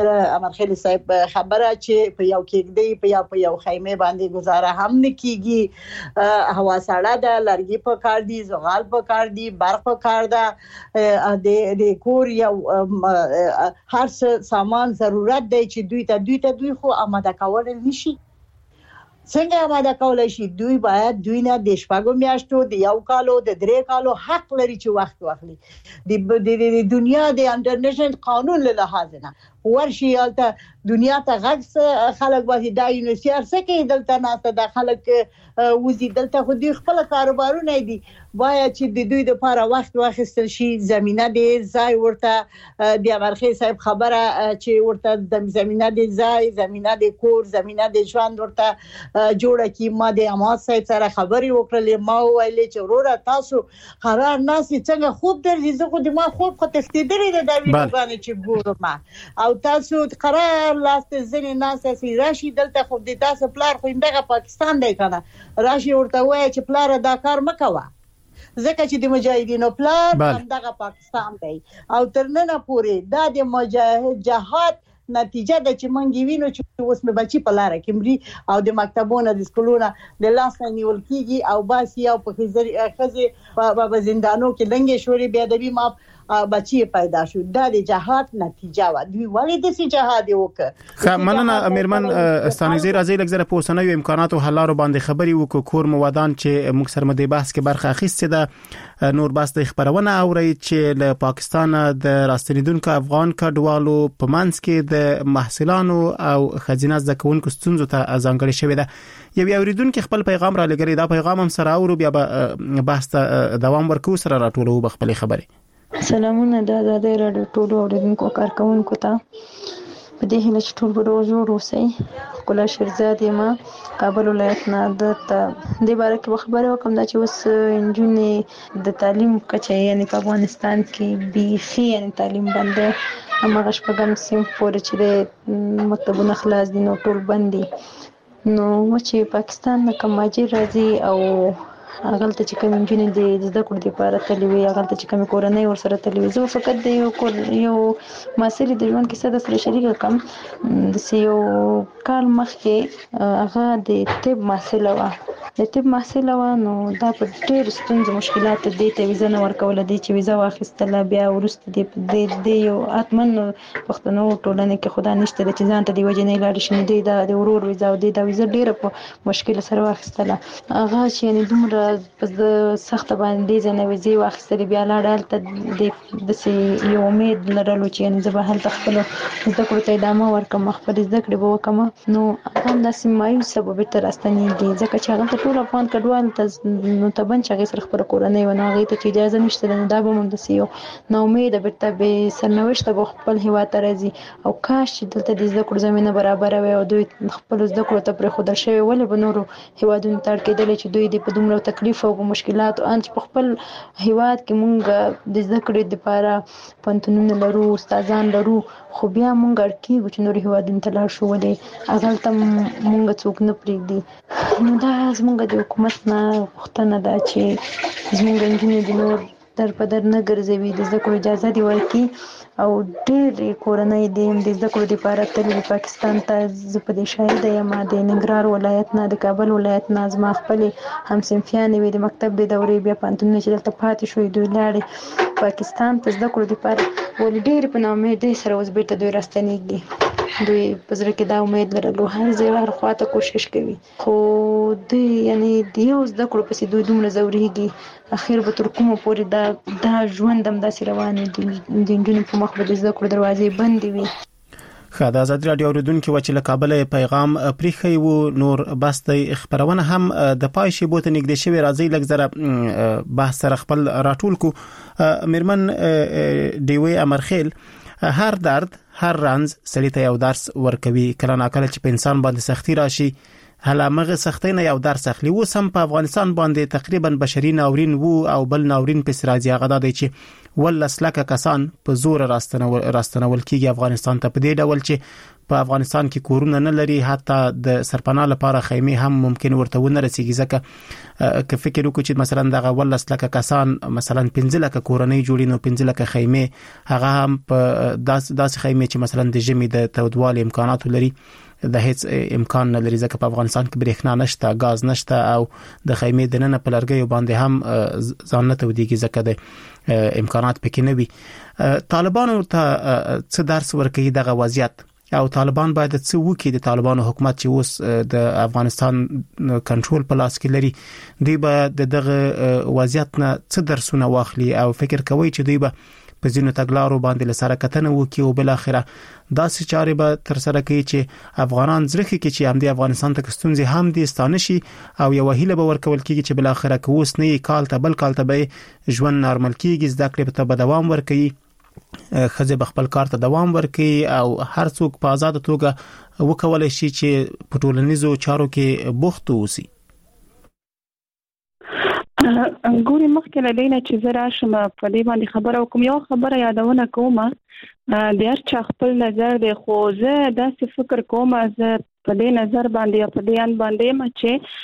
G: خبره چې په یو کې دی په یو خیمه باندې گزاره هم نکېږي هوا سړه ده لرګي په کار دي زغال په کار دي برق په کار ده د کور یو هر څه سامان ضرورت دی چې دوی خو آماده کول نشي څنګه آماده کولای شي دوی نه د شپږو میاشتو د یو کالو د درې کالو حق لري چې وخت واخلي د دنیا د انټرنیشنل قانون له لحاظ نه ورشي البته دنیا ته غږ خلک وایي دا یونیسيار څه کوي دلته نه د خلک وزي دلته خو دوی خپل کاروبارونه دي باید چې د دوی لپاره وخت واخیستل شي زمينه دی ځای ورته د امرخیل صاحب خبره چې ورته د زمينه دی ځای زمينه دی کور زمينه دی ژوند ورته جوړه کی ما د امات صاحب سره خبري وکړلې ما ویلې چې وروره تاسو قرار ناسي څنګه خوب درځي زه خو د ما خوب خو تفتیدلې د ویډیوګانې چې ګورم او تاسو قرار لاست ځنې ناسه سي راشي دلته خو د تاسو پلار خو دغه پاکستان دی کنه راشي ورته وایي چې پلار دا کار مکوه ځکه چې د مجاهدینو پلان دغه پاکستان دی او تر نن پورې دا د مجاهد جهاد نتیجه د چې مونږ وینو چې اوس مې بچي په لار کې مري او د مکتبونو د سکولونو د لاس نیول کیږي او باسي او په خزه په زندانو کې لنګې شوري بیا د بي ما بچي پیدا شو دا د جهاد نتیجه و دوی ولې د سي جهاد وکړه
F: مننه امیرمن ستانګزي راځي لږ په اوسنوي امکاناتو حلارو باندې خبري وکړو کور موادان چې موږ سره مدې بحث کې برخه اخیسته ده نور بس د خبرونه اوري چې له پاکستان د راستنیدونکو افغان کډوالو په منځ کې د محصلانو او خزینه زکونکو ستونزو ته ځانګړي شوې ده یو اوریدونکو خپل پیغام را لګري دا پیغام هم سره اورو بیا بحث دوام ورکو سره راټولو بخپل خبري
I: سلامونه د آزادۍ راډیو ټولو اوریدونکو کارکونکو ته په دې هیله چې ټول به جوړ اوسئ ښکلا شیرزاد یم کابل ولایت نه د دې باره کې خبره وکم دا چې اوس نجونې د تعلیم کچه یعنی په افغانستان کې بیخي یعنی تعلیم بند دی هماغه شپږم صنف پورې چې مکتبونه خلاص دي نو ټول بند دي نو چې پاکستان نه کوم ماجر راځي او هغه چې کوم انجینر د زده کړو لپاره تلوي هغه چې کوم کورنۍ ورسره تلوي زه فقط د یو مسلې د ژوند کې څه سره شریک کوم د یو کال مخکې هغه د طب محصله و نو دا په ډېر ستونزې مشکلات دي ته ویزه نه ورکول دي چې ویزه واخیستله بیا ورسته د یو اتمن پښتنو ټولنې کې خدا نشته چې ځان ته دی وجه نه لاړ شي دی د ورور ویزه او د ویزه ډېر په مشکل سره واخیستله هغه چې یعنی دومره په سخت باندې ځنه ویزه واخیستله بیا لاړ ته د یو امید لرلو چې یعنی زه به هلته خپل زده کړو ته ادامه ورکم خپل زده کړې به وکم نو هم داسې مایوس سبب تر راستنېږي ځکه چې هغه ټول افغان کډوال ته نو تبن چې هغه سره خبره کورنۍ ونه هغه ته اجازه نشته نو دا به مونږ د سیو نو امید به به سرنوشت به خپل هوا ته راځي او کاش چې دلته د زده کړو زمينه برابر وي او دوی خپل زده کړو ته پر خود شوی ولې به نورو هوادونو ته کېدل چې دوی د په دومره تکلیف او مشکلات او ان په خپل هواد کې مونږ د زده کړې لپاره پنتونونه لرو استادان لرو خو بیا مونږ اړکیږو چې نور هوادونو ته لاړ شو ولې هغه ته مونږ څوک نه پرېږدي نو دا زمونږ د حکومت نه پوښتنه ده چې زمونږ نجونې د نور در په در نه ګرځوي د زده کړو اجازه دي ورکړي او ډېرې کورنۍ دي د زده کړو لپاره تللي پاکستان ته زه په دې شاهده یم د ننګرهار ولایت نه د کابل ولایت نه زما خپلې همصنفیانې وې د مکتب د دورې بیا پوهنتونونه چې دلته پاتې شوي دوی لاړې پاکستان ته زده کړو لپاره ولې ډېرې په ناامېدۍ سره اوس بېرته دوی راستنېږي دوی په زړه کې دا امید لرلو هر ځای هر خواته کوشش کوي خو دوی یعنی دیو زده کړو پسې دوی دومره زوريږي اخر به تر کومه پورې دا ژوند هم داسې روان دي د نجونو په مخ به زده کړو دروازې بندې وي.
F: خاله آزاد رادیو اوریدونکو چې له کابل پیغام پریخي وو نور باسته خبرونه هم د پای شی بوت نګد شوی راځي لږ زره بحث سره خپل راټول کو. میرمن دیوی امرخیل هر درد هر رنز سړی ته یو درس ورکوي کله ناکله چې په انسان باندې سختی راشي هلامغه سختۍ نه یو درس اخلي و سم په افغانستان باندې تقریبا بشري ناورین وو او بل ناورین په سراجي غدا دی چې ولسلکه کسان په زور راستنول کیږي افغانستان ته په دې ډول چې په افغانستان کې کورونه نه لري حتی د سرپناه لپاره خیمه هم ممکن ورته ونه رسیږي ځکه که فکر وکړو چې مثلا دغه ولسلکه کسان مثلا 15 لک کورنۍ جوړي نو 15 لک خیمه هغه هم په داس خیمه چې مثلا د جمی د تودوال امکانات لري د هیڅ امکان نه لري ځکه په افغانستان کې برېښنا نشته غاز نشته او د خیمه د نن په لرګي باندې هم ځان نه توديږي ځکه د امکانات پکې نه وي. طالبانو ته څه درس ورکوي دغه وضعیت او طالبان باید څه وکړي د طالبانو حکومت چې اوس د افغانستان کنټرول په لاس کې لري دوی به دغه وضعیت نه څه درسونه واخلي او فکر کوي چې دوی به په ځینو تګلارو باندې لسره کتنه وکړي او بل اخره داسې چارې به تر سره کوي چې افغانان زرخي کې چې هم د افغانستان ته ستونزې هم دي ستانشي او یو هیله به ورکول کیږي چې بل اخره کوس نه کال ته بل کال ته به ژوند نارمل کیږي زده کړې په دوام ورکوي خزه بخپل کار ته دوام ورکړي او هر څوک په آزاد توګه وکولای شي چې په ټولنیزو چارو کې بوخت اوسي.
D: ګوري مخکې له دینه چې زه راشم په دې باندې خبره کوم یو خبره یادونه کوم د هر چا خپل نظر دی خو زه داسې فکر کوم زه په دې نظر باندې په دې ان باندې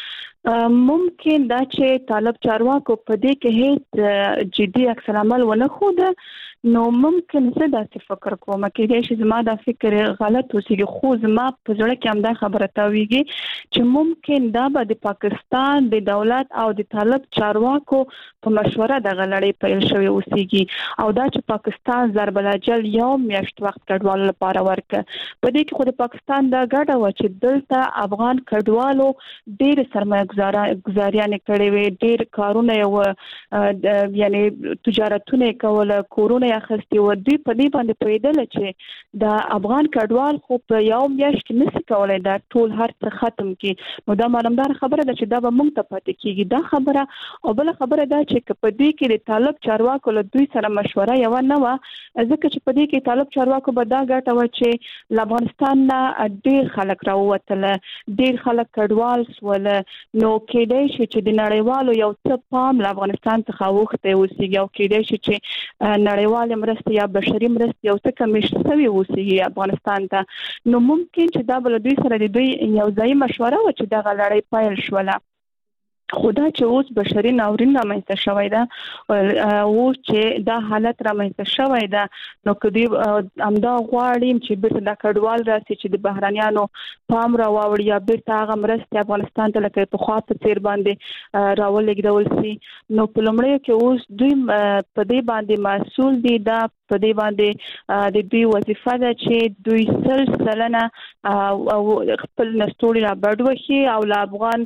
D: چې ممکن دا چې طالب چارواکو په دې کې هیڅ جدي عکس العمل ونه خوده نو ممکن زه داسې فکر کوم کېدای شي زما دا فکر غلط وسیږي خو زما په زړه کې هم دا خبره تاویږي چې ممکن دا به د پاکستان د دولت او د طالب چارواکو په مشوره د غلړې پیل شوی وسیږي او دا چې پاکستان ضرب الاجل یو میاشت وخت کډوالو لپاره ورکه په دې کې خو د پاکستان دا ګډه و چې دلته افغان کډوالو ډېر سرمایه گزاریان کړې وي ډېر کارونه یو یعنی تجارتونه کوله کورونه اخستي و دوی په دې باندې پیدل چې د افغان کډوال خو په یو میاشت کې نشي کولای دا ټول هر څه ختم کړي نو دا معلومدار خبره ده چې دا به موږ ته پاتې کیږي دا خبره او بل خبره ده چې په دې کې د طالب چارواکو له دوی سره مشوره یو نه و ځکه چې په دې کې طالب چارواکو به دا ګټه و چې افغانستان نه ډېر خلک راووتل ډېر خلک کډوال سول نو کېدای شي چې د نړیوالو یو څه پام له افغانستان څخه وخته وسیږي او کېدای شي چې نړیوال مرستې یا بشري مرستې یو څه کمیش شوی وسیږي افغانستان ته نو ممکن چې دا بل دوی سره د دوی یو ځای مشوره و چې دا غلړې پایل شوله خدا چې اوس بشري ناورین رامنځته شوی ده او چې دا حالت رامنځته شوی ده نو کدی امدا غواړم چې بیرته د کډوال راسي چې د بهرانيانو پام راوړي یا بیرته هغه مرستې افغانستان ته لکه په خوا په تیر باندې راولېږدول شي نو په لومړی کې اوس دوی په دې باندې مسؤل دي دا په دې باندې د دوی وظیفه ده چې دوی سلسله او خپل نستوري را بډوشي او له افغان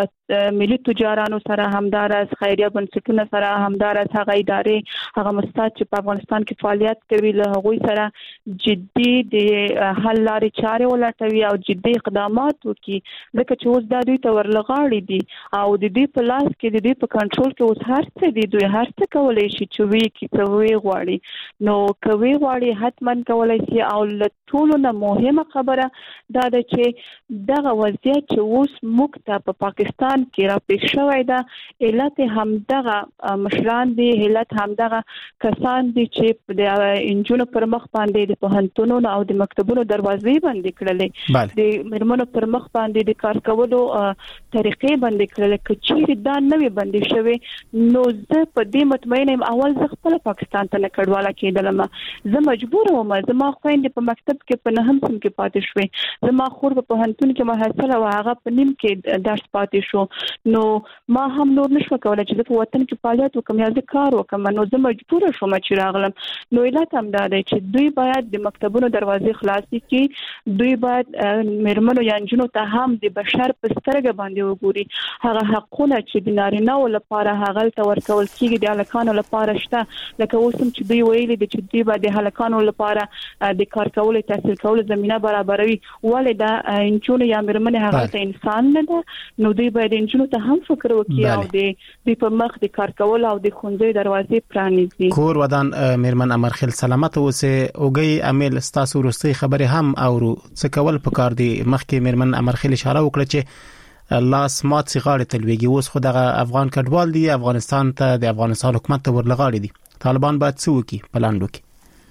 D: ملي تجارانو سره همدارس خیریه بنسټونو سره همدارس هغه ادارې هغه مؤسسات چې په افغانستان کې فعالیت کوي له هغوی سره جدي د حل لارې چارې ولټوي او جدي اقدامات وکړي ځکه چې اوس دا دوی ته ورلغاړي دي او د دې په لاس کې د دې په کنټرول کې اوس هر څه دي دوی هر څه کولای شي چې وی کې څه غواړي نو کوي غواړي حتمن کولای شي او له ټولو نه مهمه خبره دا ده چې دغه وضعیت چې اوس موږ ته په پاکستان کې را پیښ شوی ده علت همدغه مشران دي علت همدغه کسان دي چې د انجونو پر مخ باندې د پوهنتونونو او د مکتبونو دروازې بندې کړلې د مرمنو پر مخ باندې د کار کولو طریقې بندې کړلې کچېری دا نوې بندې شوی نو زه په دې مطمئن یم اول زه خپل پاکستان ته نه کډواله کېدلم زه مجبور وم زما خويندې په مکتب کې په نهم سم کې پاتې شوې زما خور په پوهنتون کې محصله و هغه په نیم کې درس پاتې شو نو ما هم نور نشو کولای چې په وطن کې فعالیت وکم یا کار وکم نو زه مجبور شوم چې راغلم. نو علت هم دا دی چې دوی باید د مکتبونو دروازې خلاصې کړي، دوی باید مېرمنو یا نجونو ته هم د بشر په سترګه باندې وګوري. هغه حقونه چې د نارینه‌و لپاره هغه ته ورکول کیږي د هلکانو لپاره شته. لکه اوس هم چې دوی ویلي دي چې دوی به د هلکانو لپاره د کار کولو تحصیل کولو زمينه برابروي، ولې دا انجونو یا مېرمنې هغه ته انسان نه ده. نو دوی باید انجونو ته هم فکر وکړي او د په مخ د کار کولو او د ښوونځي دروازې پرانیزي.
F: کور ودان مېرمن امرخیل سلامت اوسه. اوګي عامل ستاسو وروستي خبره هم اورو څه کول پکار دي. مخکې مېرمن امرخیل اشاره وکړه چې لاس مات سیغاړې تلويږي. اوس خو دغه افغان کډوال دي افغانستان ته د افغانستان حکومت ته ورلغاړي دي. طالبان باید څه وکړي په لاندو کې؟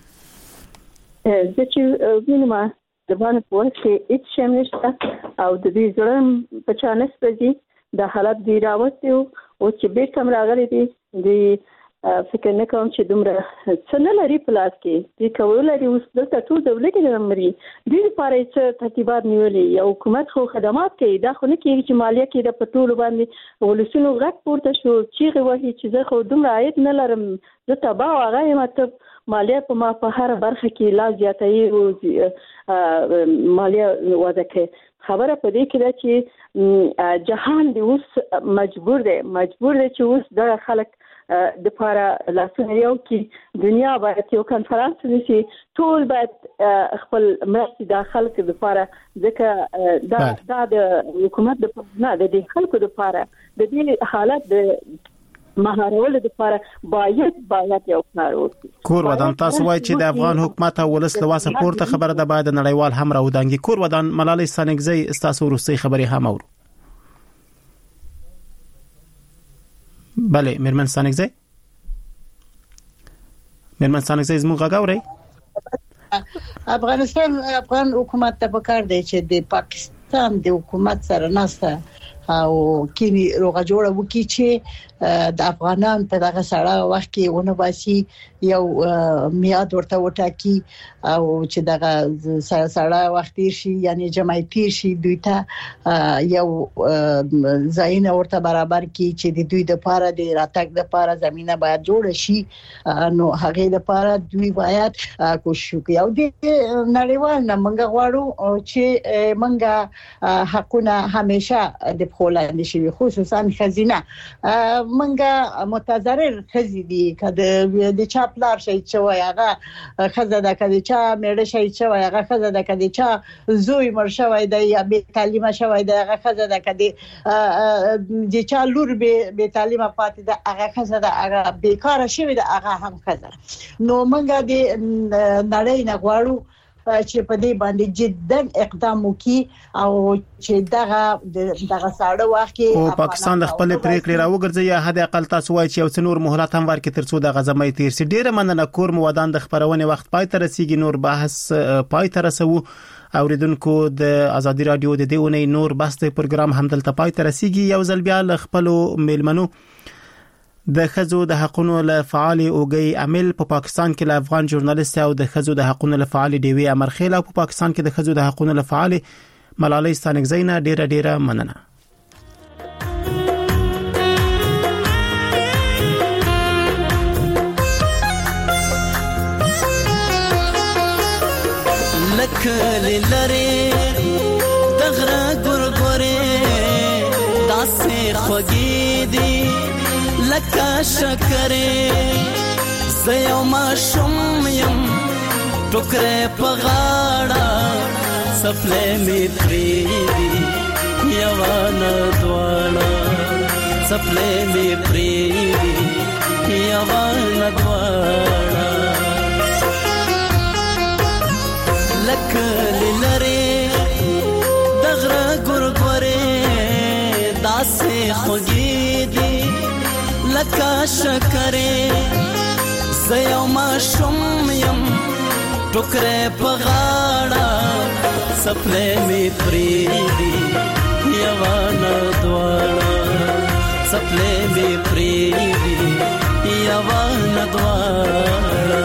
E: د چې وینم د باندې په وخت کې هیڅ شی نشته او د دې ځړم په چانس پځي د حالت دی راوستي او چې بیرته راغلي دي د فکر نه کوم چې دومره څه نه لري په لاس کې. دې کول لري اوس د ټول دولت کې نمرې دې لپاره چې ترتیبات نیولې یا حکومت خو خدمات کوي. دا خو نه کېږي چې مالیه کې د پټول باندې ولسونو غږ پورته شو چې غوښي چې زه خو دومره عاید نه لرم، زه تبا هغه مطلب مالیه په ما په هر برخه کې لا زیاتې او مالیه وضع کوي. خبره په دې کې ده چې جهان دی اوس مجبور دی چې اوس د خلک د پاره لاسونه یو کې دنیا باید یو کنفرانس وشي، ټول باید خپل مرستې د خلکو لپاره ځکه دا د حکومت د نه د خلکو لپاره د دې حالت د مهارولو لپاره باید یو کار وکړي.
F: کور ودان تاسو وایي چې د افغان حکومت او ولس له واسه پورته خبره ده باید نړیوال هم راودانګي. کور ودان ملالۍ سانګزی تاسو وروستي خبري هم اورو. بله مېرمن سانګزی زموږ غاوري.
G: افغان حکومت ته پکار دی چې د پاکستان د حکومت سره ناسته او کینی روغه جوړه وکړي چې د افغانان په دغه سړه وخت کې ونه باسي یو میاد ورته وټاکي او چې دغه سړه وخت شي یعنی جمعیت شي دوی ته یو ځاین ورته برابر کی چې د دوی د لپاره د راتګ د لپاره زمينه باید جوړ شي. نو هغه لپاره دوی باید کوشش وکړي او د نړیوال نه منګه غواړو چې منګه حقونه همیشه د خلاندې شي، خصوصا خزینه منګه متضرر خزي دي کده د چا پلار شي چې هغه خزه د کده چا مېړه شي چې هغه خزه د کده چا زوی مر شوی دی یا به تعلیم شوی دی هغه خزه د کده د چا لور به تعلیم پاتې ده هغه خزه د هغه بیکاره شوی دی هغه هم خزه. نو منګه د نړۍ نه غواړو چې په دې باندې جدن اقدام وکړي او چې دغه ساړه وخت کې
F: پاکستان د خپل پریکړې راوګرځي یا حد اقل تاسو وایي چې یو څه نور مهلت هم ورکړي ترڅو د غزمې تیر سي. ډیره مننه. کور مودان د خبرونه وخت پای ته رسیدي، نور بحث پای ته رسو. اوریدونکو د ازادي رادیو د دیونې نور بحث پروګرام هم دلته پای ته رسیدي. یو ځل بیا ل خپل میلمنو د خزو د حقونو له فعال اوګي عامل په پاکستان کې له افغان ژورنالیست او د خزو د حقونو له فعال دیوی امرخیل او په پاکستان کې د خزو د حقونو له فعال ملالۍ سانګزی نه ډیره مننه.
J: لکه لری دغره ګورګورې داسې خوږې دي لکه شکرې زيو ما شوم يم ټوکرې په غاړه سپلې می پریدي یوانه دواړه سپلې می پریدي یوانه دواړه لکه لری دغره ګورګورې داسې خوږې دي لکه شکرې زيو ما شوم يم ټوکرې په غاړه سپلې می پریدي یوانه دواړه سپلې می پریدي یوانه دواړه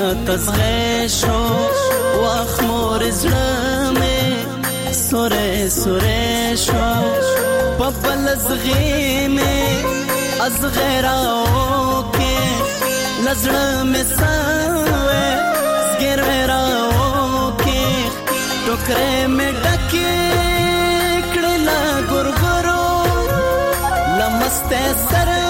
J: تزغه شو واخ مور زړه مې سوره سوره شو پبل زغې مې از غیراو کې لزړه مې سوې سګر وراو کې ټوکرې مې ډکې کړل ګورګورو لمسته سر